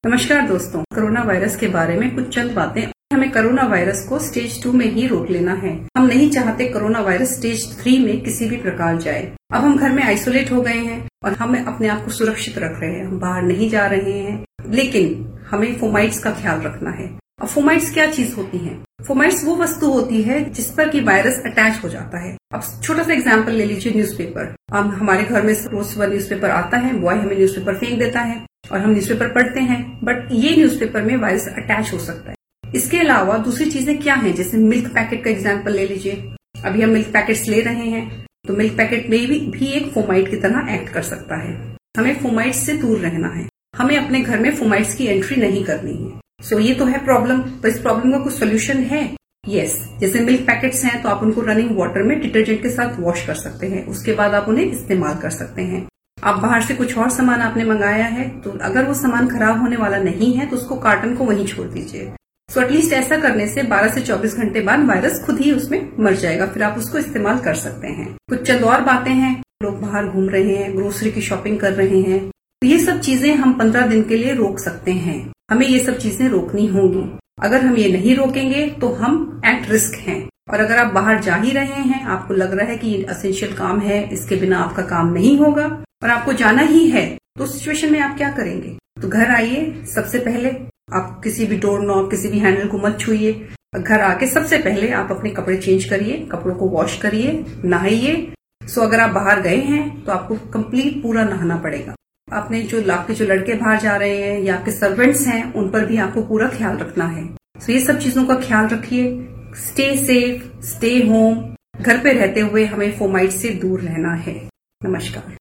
नमस्कार दोस्तों, corona virus के बारे में कुछ चंद बातें। हमें कोरोना वायरस को स्टेज 2 में ही रोक लेना है। हम नहीं चाहते कोरोना वायरस स्टेज 3 में किसी भी प्रकार जाए। अब हम घर में आइसोलेट हो गए हैं और हम अपने आप को सुरक्षित रख रहे हैं। हम बाहर नहीं जा रहे हैं, लेकिन हमें फोमाइट्स का ख्याल रखना है। अब फोमाइट्स क्या चीज होती है? फोमाइट्स वो वस्तु होती है जिस पर कि वायरस अटैच हो जाता है। अब छोटा सा एग्जांपल ले लीजिए, न्यूज़पेपर। अब हमारे घर में रोज सुबह न्यूज़पेपर आता है, बॉय हमें न्यूज़पेपर फेंक देता है और हम न्यूज़पेपर पढ़ते हैं, बट ये न्यूज़पेपर में वायरस अटैच हो सकता है। इसके अलावा दूसरी चीजें क्या हैं? जैसे मिल्क पैकेट का एग्जांपल ले लीजिए। अभी हम मिल्क पैकेट्स ले रहे हैं, तो मिल्क पैकेट में भी एक फोमाइट की तरह एक्ट कर सकता है। हमें फोमाइट्स से दूर रहना है। हमें अपने घर में फोमाइट्स की एंट्री नहीं करनी है। सो ये तो है प्रॉब्लम। तो इस प्रॉब्लम का कुछ सोल्यूशन है? यस। जैसे मिल्क पैकेट्स हैं तो आप उनको रनिंग वाटर में डिटर्जेंट के साथ वॉश कर सकते हैं, उसके बाद आप उन्हें इस्तेमाल कर सकते हैं। आप बाहर से कुछ और सामान आपने मंगाया है, तो अगर वो सामान खराब होने वाला नहीं है तो उसको कार्टन को वहीं छोड़ दीजिए। सो एटलीस्ट ऐसा करने से 12 से 24 घंटे बाद वायरस खुद ही उसमें मर जाएगा, फिर आप उसको इस्तेमाल कर सकते हैं। कुछ चंद और बातें हैं। लोग बाहर घूम रहे हैं, ग्रोसरी की शॉपिंग कर रहे हैं, तो ये सब चीजें हम 15 दिन के लिए रोक सकते हैं। हमें ये सब चीजें रोकनी होंगी। अगर हम ये नहीं रोकेंगे तो हम एट रिस्क हैं। और अगर आप बाहर जा ही रहे हैं, आपको लग रहा है कि ये एसेंशियल काम है, इसके बिना आपका काम नहीं होगा और आपको जाना ही है, तो उस सिचुएशन में आप क्या करेंगे? तो घर आइए। सबसे पहले आप किसी भी डोर नॉब, किसी भी हैंडल को मत छूइए। घर आके सबसे पहले आप अपने कपड़े चेंज करिए, कपड़ों को वॉश करिए, नहाइए। सो अगर आप बाहर गए हैं तो आपको कंप्लीट पूरा नहाना पड़ेगा। आपने आपके जो लड़के बाहर जा रहे हैं या आपके सर्वेंट्स हैं, उन पर भी आपको पूरा ख्याल रखना है। सो ये सब चीजों का ख्याल रखिए। Stay safe, stay home. घर पे रहते हुए हमें फोमाइट से दूर रहना है। नमस्कार।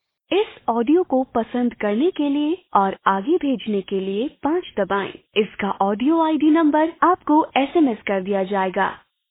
इस ऑडियो को पसंद करने के लिए और आगे भेजने के लिए 5 दबाएं। इसका ऑडियो आईडी नंबर आपको SMS कर दिया जाएगा।